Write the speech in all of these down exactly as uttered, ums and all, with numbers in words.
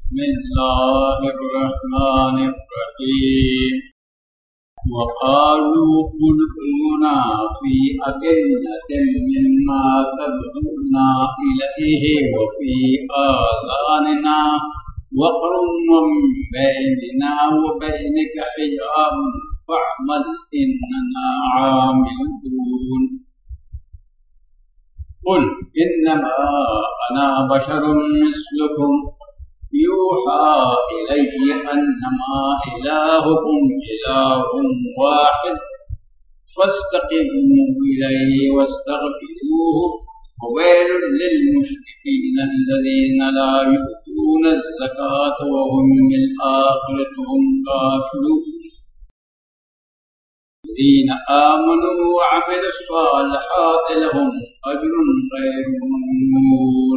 बिस्मिल्लाहिर्रहमानिर्रहीम। वक़ालू कुलूना फ़ी अकिन्नतिन मिम्मा तदउना इलैहि व फ़ी आज़ानिना वक़रुम मिन बैनिना व बैनिका हिजाबुन फ़अमल इन्नना आमिलून। कुल इन्नमा अना बशरुम मिस्लुकुम यूहा इलैहि अन्नमा इलाहुकुम इलाहुन वाहिद फस्तक़ीमू इलैहि वस्तग़फिरूहु ववैलुल लिलमुश्रिकीन अल्लज़ीना ला यु'तून अज़्ज़कात व हुम बिल आखिरति हुम काफ़िरून। الذين آمنوا وعملوا الصالحات لهم أجر غير ممنون।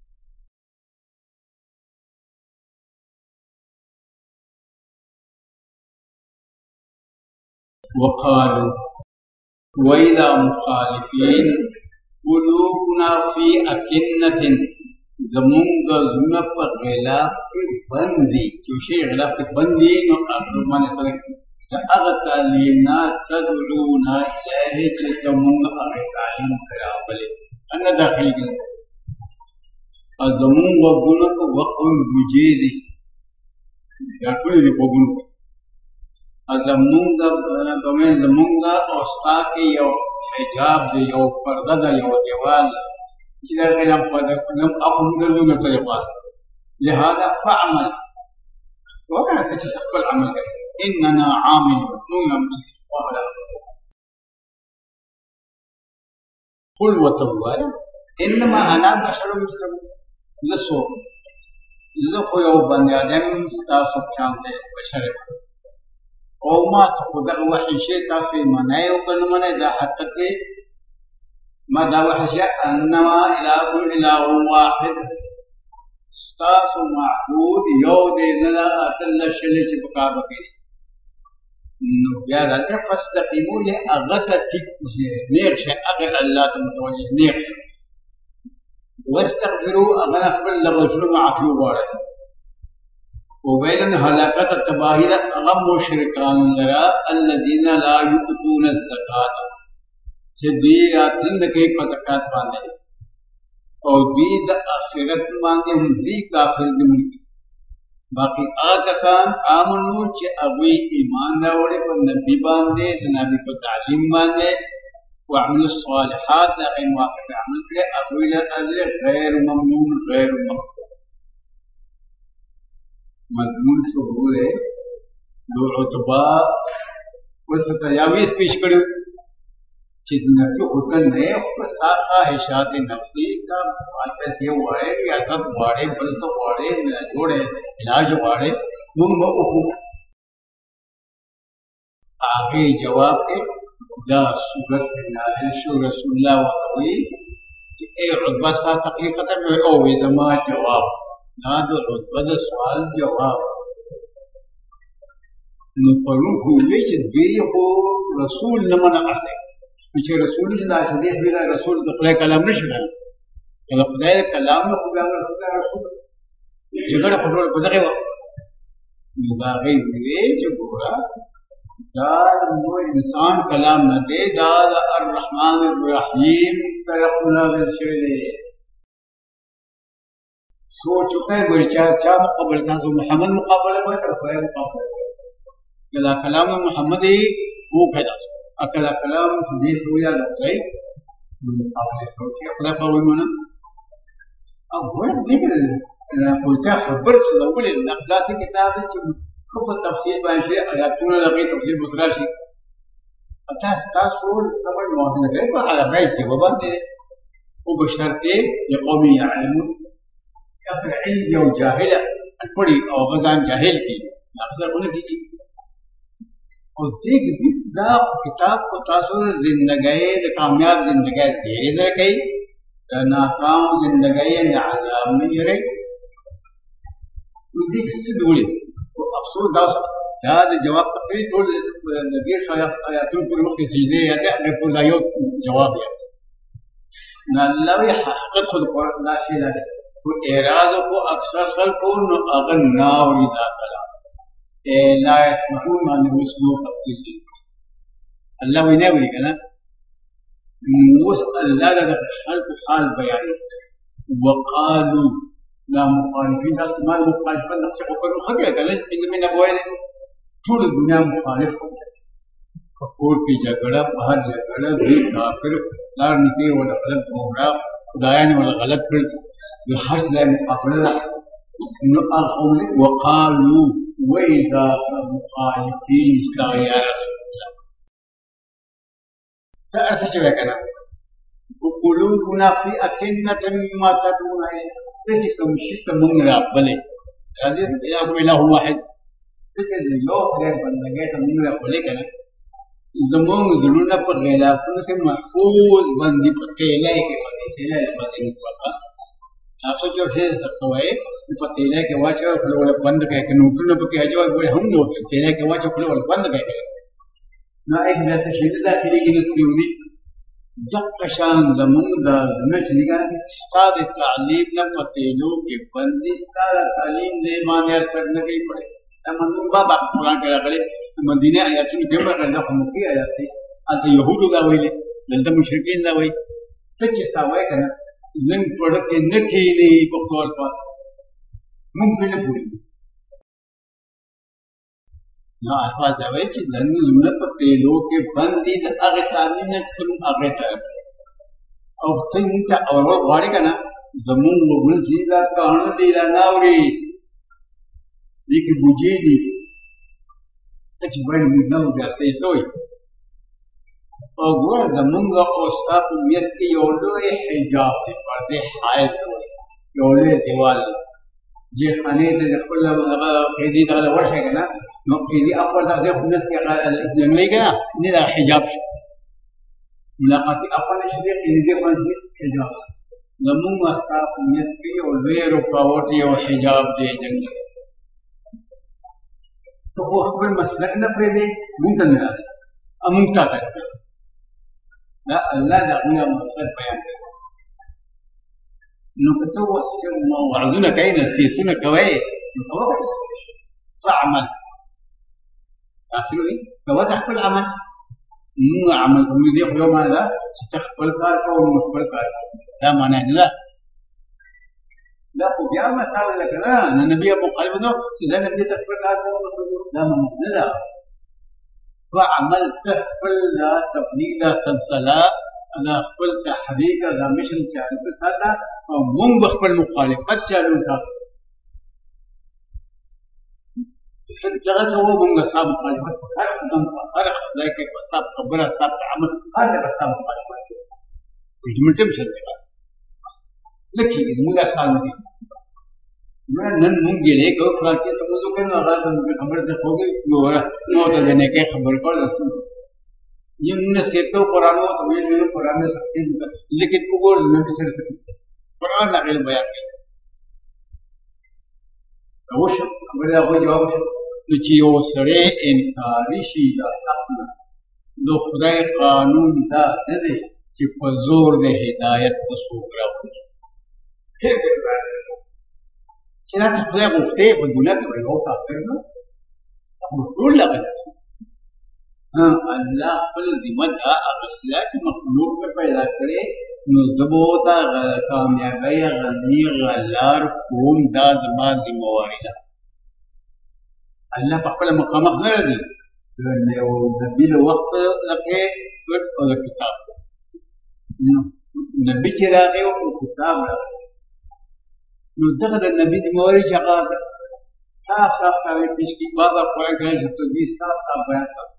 وقالوا وإذا مخالفين قلوبنا في أكنة زمونگ زمنا پر غلاف بندی چوشی غلاف بندی نو اقدمان سرک اغا تعلیمنا تدعونا الہی چلتمونگ اغا تعلیم کرابلے انا داخل گل زمونگ وقلوک وقل بجیدی یا کلی دی وقلوک زمونگ زمونگ اوستاکی یو حجاب دی یو پردہ دی یو دیوال إذا لم لم أقم دلونا طريقا لهذا فأعمل وكانت تستقبل عمل إننا عامل نون تستقبل قل وتوالى إنما أنا بشر مسلم لسوء لذلك يوم بني آدم استاسب شامل بشر وما تقول وحي شيء في مناي وكل مناي ذا حقتي ما دعوة حشاء أنما إلهكم إله واحد استاس معبود يود إذا أتل الشلش بقابك يا ذلك فاستقيموا لأغتتك نيرش أغل الله متوجه نيرش واستغفروا أغنى كل رجل معفو وارد وبين هلاكة التباهير أغم مشركان لرا الذين لا يؤتون الزكاة دی راتن کے زکات باندھے اور دی د آخرت باندھے ہم دی کافر دی ملکی باقی آکسان آمنو چے اگوی ایمان راوڑے پر نبی باندھے نبی پر تعلیم باندھے وعمل الصالحات اگر موافق عمل کرے اگوی لئے غیر ممنون غیر مقبول مضمون شعور ہے دو عطبہ وستیاویس پیش کرو چیزیں کہ حسن نے ساتھ خواہشات نفسی کا پیسے واڑے یا سب واڑے بلس واڑے جوڑے علاج واڑے تم وہ آگے جواب کے دا صورت نازل شو رسول اللہ وطوی کہ اے عطبہ سا تقلیق ختم ہے او ادما جواب نادو عطبہ دا سوال جواب نقلون ہوئے چھ دیہو رسول نمنا اسے چې رسول الله صلی الله علیه رسول د خدای کلام نشي کنه د خدای کلام نو خدای خدای رسول جګړه په ټول په دغه وخت نو دا غي وی چې ګورا دا نو انسان کلام نه دی دا الرحمن الرحیم طرف نه وشي سوچ په ورچا چا مقابل تاسو محمد مقابله کوي تر خدای مقابله کلا کلام محمدي وو پیدا أكل كلام تدريس ويا لقي من قبل التوفيق لا قوي منا أقول ذكر أنا قلت خبرت الأول إن أقداس كتابي خب التفسير بين شيء أياتنا لقي تفسير بسراشي أتاس تاسول سبب المعتزلة كيف على بيت جوابات وبشرتي لقوم يعلمون كسر علم أو جاهلة الفري أو غزان جاهلتي أكثر من كذي اور دیکھ اس دا کتاب کو تاثر زندگی کامیاب زندگی زیرے در کئی ناکام زندگی عذاب میں رہے اور دیکھ اس سے دوڑے تو افسوس دا دا جواب تقریر طول نظیر آیاتون پوری وقت سجدے یا دے اگر پور دائیو جواب یا نا اللہ وی حقیقت خود قرآن لا شیدہ دے تو اعراض کو اکثر خلق نو اغن ناوری دا کلام اے لا يسمعون عن اسلوب تفسیر دی اللہ وی ناوری کنا وس اللہ دا خلق حال بیان وقالوا لا مخالفین دا تمام مخالفین نقص قبر خطر کنا ان من ابوائل طول الدنیا مخالف کپور کی جگڑا باہر جگڑا بھی کافر لار نکے والا غلط گمراہ خدایان والا غلط کر بحرص لا مقابلة وقالوا وإذا مخالفين استغى يا رسول الله سأرسل شبكنا وقلوبنا في أكنة مما تدعون إليه تجد مشيت من ربله هذه إلهكم إله واحد تجد اليوم غير بندقيت من ربله كنا زمون زلونا بغلافنا كمحفوظ بندي بقيلة كبقيلة بندي نسبة आप सोचो फिर सकते हैं तो तेले के वाच खुले वाले बंद कह के नोटू ने पके अजवा बोले हम लोग तेले के वाच खुले वाले बंद कह के ना एक जैसे शहीद दाखिली की नसीबी जब कशान जमन दा जमन चलीगा साद तालीम न पतेलो के बंदी साद तालीम ने माने असर न कहीं पड़े तमन बाबा कुरान के लगले मदीने आयत में जब करना हम की आयत थी अत यहूद दा वही दलत मुशरिकीन दा वही सच सावे करना زن پڑھ کے نہ کھیلے بخول پر ممکن پوری نا الفاظ دوی چې زن نه پته لوګ کې باندې د هغه تعلیم نه څخه هغه ته او څنګه اور وړي کنه زمون وګړي چې دا کہانی دی لا ناوري لیکن بوجي دي چې باندې نو بیا ستې سوې او ګور زمونږ او ستاسو میس کې یو لوی حجاب دی پردې حائط یو لوی دیوال دی خانه د خپل هغه قیدی دغه ورشه کنه نو قیدی خپل ځای خو میس کې نه کنه نه دا حجاب شي ملاقات خپل شي قیدی خپل حجاب زمونږ ستاسو میس کې یو لوی رکاوټ یو حجاب دی جنګ ته خپل مسلک نه پرې دی مونږ نه راځي امون تا کوي لا الله دا غویا مقصد بیان کوي نو کته وسه موعظونه کوي نصیحتونه کوي نو کوه فعمل اخلوي کوه تحت العمل مو عمل کوي دی خو ما لا تخپل کار کوو خپل کار دا معنی نه لا لا خو بیا مثال لکه نه نبی ابو قلب نو چې دا نبی تخپل کار کوو دا معنی نه لا فعمل تخفل لا تبني لا سلسلة أنا خفل تحريك لا مشن تعرف هذا ومن بخفل مخالفات جالو ساب فجأة هو من صاب مخالفات فرق من فرق ذاك بساب خبرة صاب عمل هذا بساب مخالفات يجمل تمشي الزمان لكن المولا سالمي मैं नन मुंग गेले को फलां के तो मुझे कहना रहा था मुझे खबर से हो गई वो वो तो देने के खबर पर सुन जिनने से तो पुरानो तो ये मेरे पुराने सकते लेकिन वो गोल न भी सर सकते पुराना ना इल्म बयान के वो शब्द हमारे वो जवाब शब्द तो जियो सरे इनकारी शीला हक दो खुदा कानून दा दे कि फजूर दे हिदायत तो सूकरा फिर چنانچہ خدا گفتے وہ دنیا کے بڑے ہوتا کرنا مخلوق لگا ہاں اللہ خپل ذمہ دا اغسلا کہ مخلوق پہ پیدا کرے نزدبو تا کامیابی غنی غلار قوم دا زما ذمہ واری دا اللہ پہ خپل مقام اخذر دی نبی وقت لکھے اور کتاب نبی چراغے اور کتاب لگے نو دغه د نبی د موري چې هغه صاف صاف تعریف پیش کی بعض قرآن کې چې څه صاف صاف بیان کړ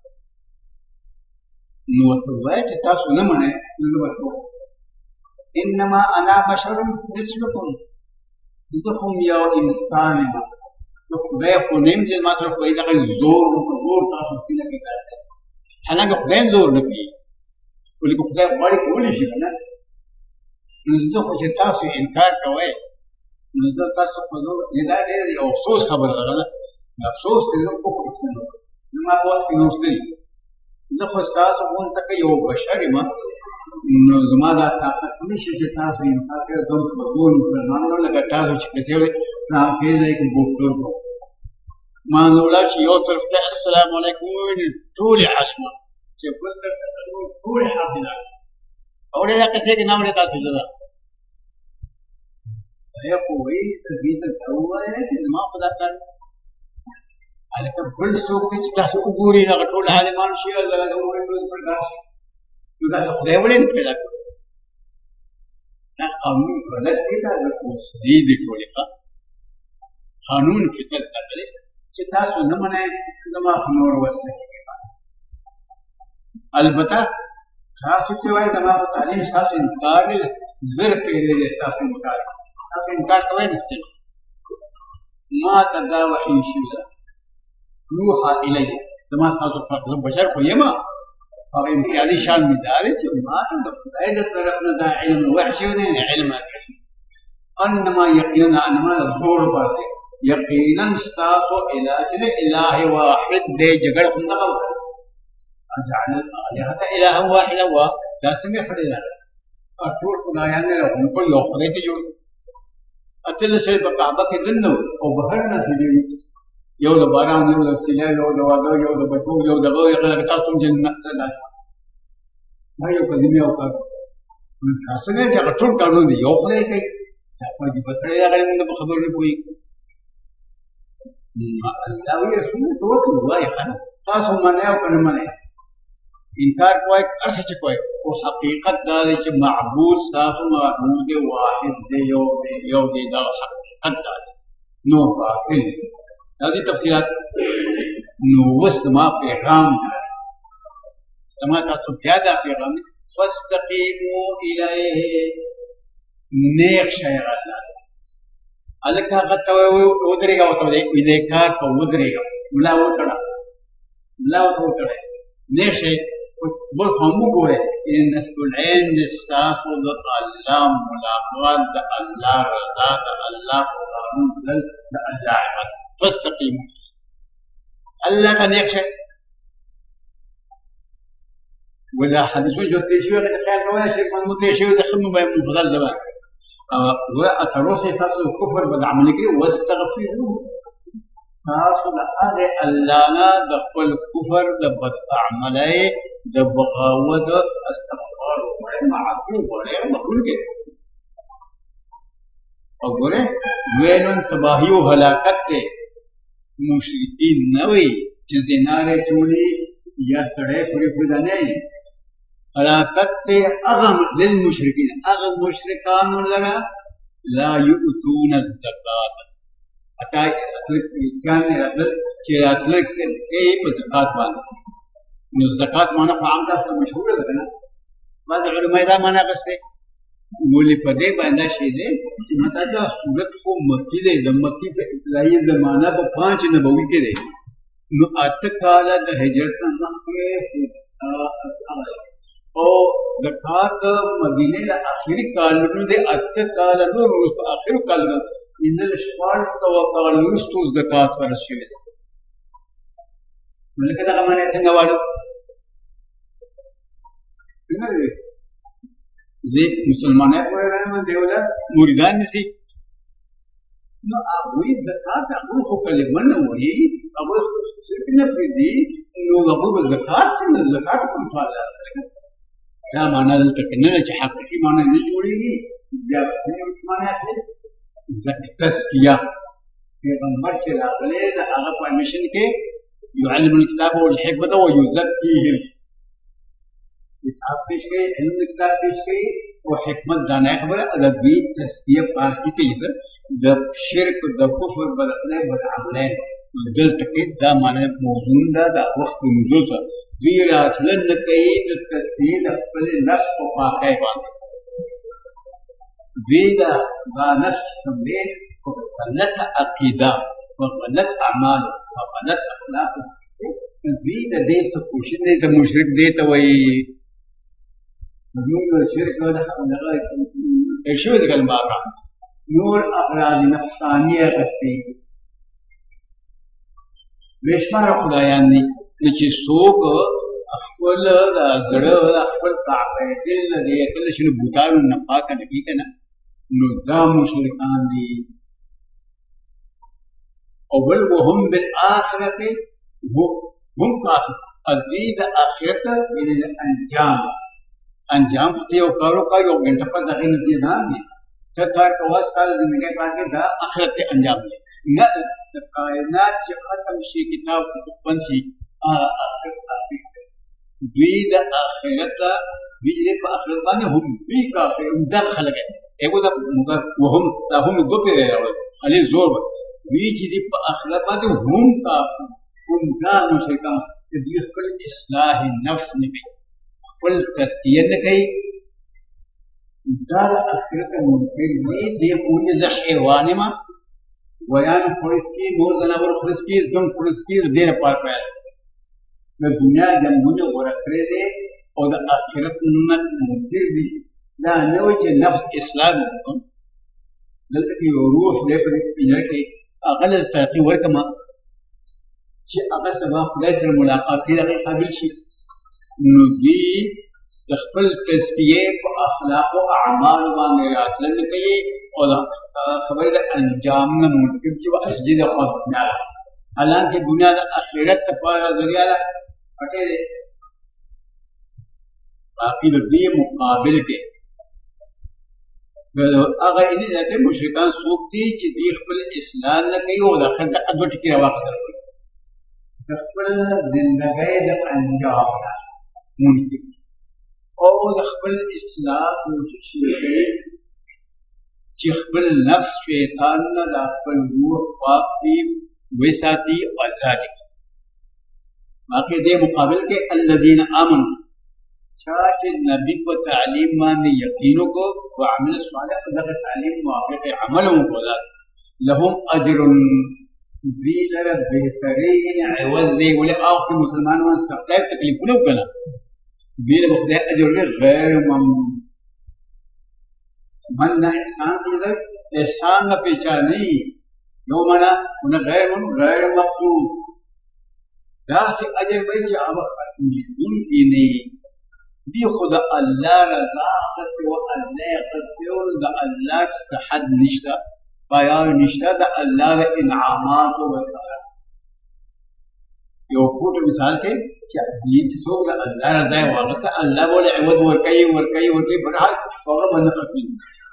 نو ته وایي چې تاسو نه منئ نو وسو انما انا بشر مثلكم زه هم یو انسان یم زه خدای خو نیم چې ما سره کوئی دغه زور زور تاسو سینه کې کړی حالانکه خدای زور نه کوي ولیکن خدای غواړي کولی شي که نه نو زه خو چې تاسو انکار کوئ نو زه تاسو په زور دا ډېر یو افسوس خبره ده افسوس دی نو کوم څه نو ما په اوس کې نو ستړي زه خو ستاسو غونته که یو بشر یم نو زما دا طاقت نشي چې تاسو انکار کوئ کوم په ټول مسلمانانو لکه تاسو چې کسې وړئ پرانکې ځای کې بوټور کوو ما نو ولاړ چې یو طرف ته السلام علیکم ووایي ټولې عالمان چې بل طرف ته څلور ټولې حافظان اورې دا کسې کې نه اورې تاسو جدا هغه خو وایي ته دې ته ووایه چې زما په دا کار هلکه بل څوک دی چې تاسو وګورئ هغه ټول عالمان شي الله له وګورئ ټول پر دا شي نو دا څه خدای ولې نه پیدا کړو دا قانون غلط دی دا د اوسني دي ټولې ښه قانون فطرت دا دی چې تاسو نه منئ زما خو نور وس نه کېږي البته تاسو چې وایئ زما په تعلیم ستاسو انکار دی زر پېرې دی ستاسو انکار تاسو انکار کوئ نه ستاسو ما ته دا وحي شوي ده يوحى إلي زما ستاسو فرق زه بشر خو یم او امتیازي شان مې دا دی چې ما ته د خدای د طرف نه دا علم وحشي دی علم وحشي انما یقینا انما زور باندې یقینا ستاسو اله چې اله واحد دی جګړه خو نه کوي اجعل الالهه اله واحده و دا څنګه خدای نه ټول خدایان له په یو خدای ته جوړ اتل شي په کعبه کې دنو او بهر نه سړي یو د باران یو د سیلاب یو د واده یو د بچو یو د غوي خلک تاسو جنت ته ده دا یو قدمي او کار تاسو نه چې ټول کارونه دی یو خدای کوي په دې بسره هغه موږ په خبرو نه کوي الله وی رسول ته وته وایي خانه تاسو منه او کنه منه انکار کوي ارڅ چې کوي او حقیقت دا دی چې معبود تاسو معبود واحد دی یو یو دی دا حقیقت دا نو باطل هذه تفصيلات نو وسما پیغام تما تاسو بیا دا پیغام فاستقيموا اليه نیک شای الله الکه غته ودرېګا وته دې کار کو ودرېګا ملا وټړه ملا وټړه نیک شای بل هم وګوره ان العين استاخذ الله ملاقات الله رضا الله قانون الله عبادت فاستقيموا الله كان يخشى ولا حدثوا جوتي شو غير خيال روايه شيخ من متي شو دخلوا ما مفضل زمان واتروسي تاسو الكفر بد عمل كده واستغفروا تاسو هذا الله لا دخل الكفر بد عمله د بغاوت استغفار معفو ولا مخلوق كده وګوره وینون تباہی او هلاکت ته مشرکین نه وي چې زناره چولی یا سړی پوری پوری نه هلاکت ته هغه للمشرکین هغه مشرکان لرا لا یؤتون الزکات اتا کان راتل چې راتل کې په زکات باندې نو زکات معنا په عام تاسو مشهور ده کنه بعض علماء دا معنا غسته ولې په دې باندې شي دي چې ماته دا صورت خو مکی دی د مکی په ابتدایي زمانہ په پانچ نبوي کې دی نو اته کال د هجرت نه مخکې او زکات مدینه د اخري کالونو د اته کال نور په اخرو کالونو ان له شپږ سوه کال وروسته زکات ورسېږي ولکه دا معنی څنګه وایو څنګه دی دې مسلمانانو پر راځي دیولا مریدان نشي نو هغه زکات هغه خو کلمه نه وایي هغه څه نه پېدي نو هغه زکات څنګه زکات کوم فعال دا معنا دلته کنه چې حقيقي معنا نه جوړيږي بیا څه معنا اخلي زکات تزکیه پیغمبر چې راغلی دا هغه پرمیشن کې يعلم الكتاب والحكمه ويزكيهم کتاب پیش کړي علم کتاب پیش کړي او حکمت دانه خبره د دې تزکیه پاک کوي د شرک د کفر بدله بدعمله دلته کې دا معنی موضوع ده د وخت نزول سره دوی راتلل کوي د تزکیه د خپل نفس په پاکۍ باندې دوی دا دا نفس کوم دی غلط عقیده او غلط اعمال او غلط اخلاق دوی د دې څه کوشش نه د مشرک دی ته وایي نور شرک هذا شو ذا المبارك نور أغراض نفسانية غفتي بشمار خدایان دي چې څوک خپل د زړه خپل تعقیدل د یتل شنو بوتانو نه پاک نه کی کنه نو دا مشرکان دي او بل وهم بالآخرت هم کافر ادي د اخرت د انجام انجام ته یو کارو کا یو غنټه په دغه نتیجه نه دي څکار کوه سال د میګه باندې دا اخرت انجام دي نه د کائنات چې ختم شي کتاب بند شي اخرت اخرت دوی د اخرت دوی په اخرت باندې هم دوی کافر هم دخل غي ایګو دا وهم دا هم دوی راوړل علي زور دوی چې په اخرت باندې هم کافر هم دا مشرکان دوی خپل اصلاح نفس نه کوي خپل تزکیه نه کوي دا د اخرت ممکن دی دی پوری ز حیوان ما ویان فرسکی مو زناور فرسکی زم فرسکی دیر پار پیا د دنیا جنګونه ورکړې دي او د اخرت نه ممکن دی دا نه و چې نفس اسلام وکړي دلته کې روح دې په دې کې اقل ترقی ورکما چې هغه سبا خدای سره ملاقات دې قابل شي نو دی د خپل تزکیه په اخلاق او اعمال باندې راتلل کوي او خبره د انجام نه منکر چې واسجد خدای حالانکه دنیا د اخرت لپاره ذریعہ ده پټه ده باقي د دې مقابل کې هغه دې چې مشرکان څوک دي چې دې خپل اسلام نه کوي او د اخرت اډوټ کې واپس راوړي خپل زندګۍ د انجام منکر او د خپل اصلاح کوشش وکړي چې خپل نفس شیطان نه د خپل روح پاک دي وساتي آزادي باقي دې مقابل کې الذين آمنوا چا چې نبی په تعلیم باندې یقین وکړو او عمل صالح دغه تعلیم موافق عمل وکړل لهم اجر ذي لره بهترین عوض دی ولې او مسلمانانو سخت تکلیفونه وکړه دین بخدای اجر غیر ممنون من احسان دې احسان نه پیچانی یو معنا ان غیر ممنون غیر مقبول دا سي اجر به چې هغه ختم دي دي نه دي خدا الله رضا قص او الله قص او د الله چې صحت نشته پایا نشته د الله انعامات او وسایل یو کوټ مثال کې چې دې چې څوک د الله رضا واغسه الله بوله عوض ورکوي ورکوي ورکوي په حال هغه باندې ختمي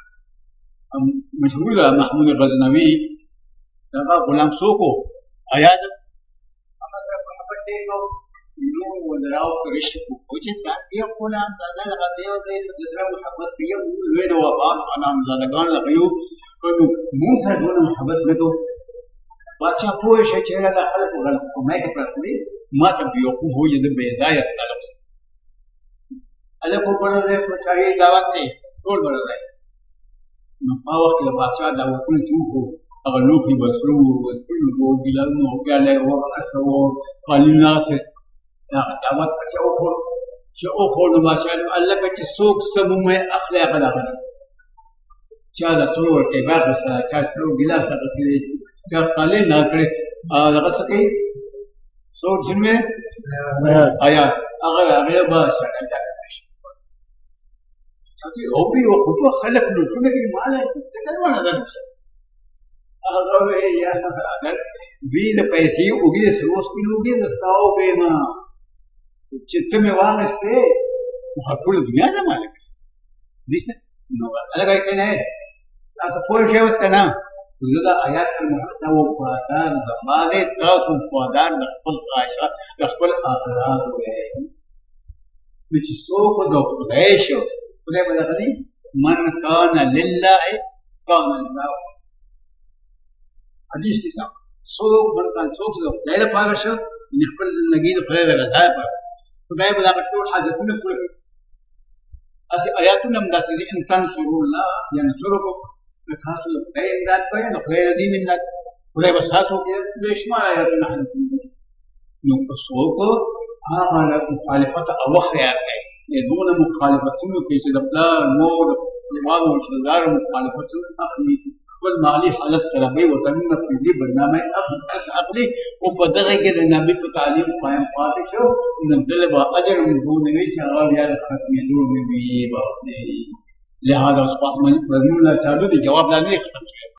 مشهور محمود غزنوي دا غلام سوکو آیا هغه سره محبت دی نو نو ودراو کرشت کو چې تا دې غلام زاده لغه دی او دې د محبت کوي لوی د وفا انا زادگان لغيو نو مو سره د محبت وکړو بادشاہ پوه شي چې دا خلک غلط کومه کې پرته دي ما ته یو کو هو چې د بیزایت طلب اله کو په دې په شاهي دعوت ته ټول ورته نو په وخت کې بادشاہ دا وکړي چې وو هغه لوخي بسرو وسپینو وو ګلانو او کاله او اسو قالنا سه دا دعوت چې او خو چې او خو نو بادشاہ الله کې څوک سمومه اخلاق راغلي چا دا سرور کې بعد سره چا سرور ګلاس راغلي چا قالین نه کړي هغه څه کوي سو جنمه آیا هغه هغه به شکل دا شي چې او به او خو خلک نو څنګه کې مال څه کوي نه ده هغه وی یا اگر وی د پیسې او وی سروس کیلوږي نستاو به ما چې ته مې وانسته په ټول دنیا ده مالک دې څه نو هغه کوي نه تاسو پوه شئ اوس کنه زدا آیات سره محتوا وفادان د باندې تاسو وفادان د خپل عائشہ د خپل اخرات وې چې څوک د خدای شو خدای په دغه من کان لله کان الله حدیث دي څوک ورته څوک د خدای لپاره شو د خپل ژوندۍ د خدای رضا لپاره خدای به دا ټول حاجتونه پوره کړي اسی آیاتونه هم داسې دي ان تنصروا الله ینصرکم تاسو له خدای امداد کوئ نو خدای دې امداد خدای به تاسو کې بشمار آیاتونه نو که څوک هغه مخالفت او خیال کوي دون مخالفتونو کې چې د پلار مور د والدینو او رشتهدارو مخالفتونه اخلي خپل مالي حالت خرابوي وطنونه پرېږدي بدنامۍ اخلي او په دغه کې د نبي په تعلیم قایم پاتې شو نو دله به اجر موږ نه وي چې هغه بیا د ختمېدو نه وي لہذا اوس په مضمون لا چالو دي جواب لا نه ختم شوی